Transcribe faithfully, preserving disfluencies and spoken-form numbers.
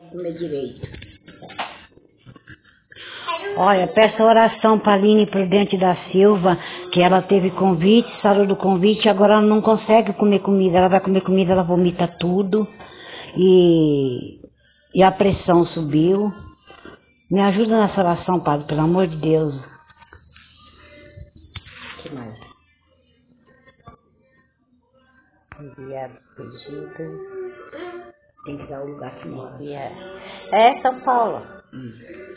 comer direito. Olha, peço oração para a Aline Prudente da Silva, que ela teve convite, saiu do convite, agora ela não consegue comer comida. Ela vai comer comida, ela vomita tudo. E, e a pressão subiu. Me ajuda nessa oração, padre, pelo amor de Deus. O que mais? Enviar pedido. Tem que dar o lugar que mora. É São Paulo. Hum.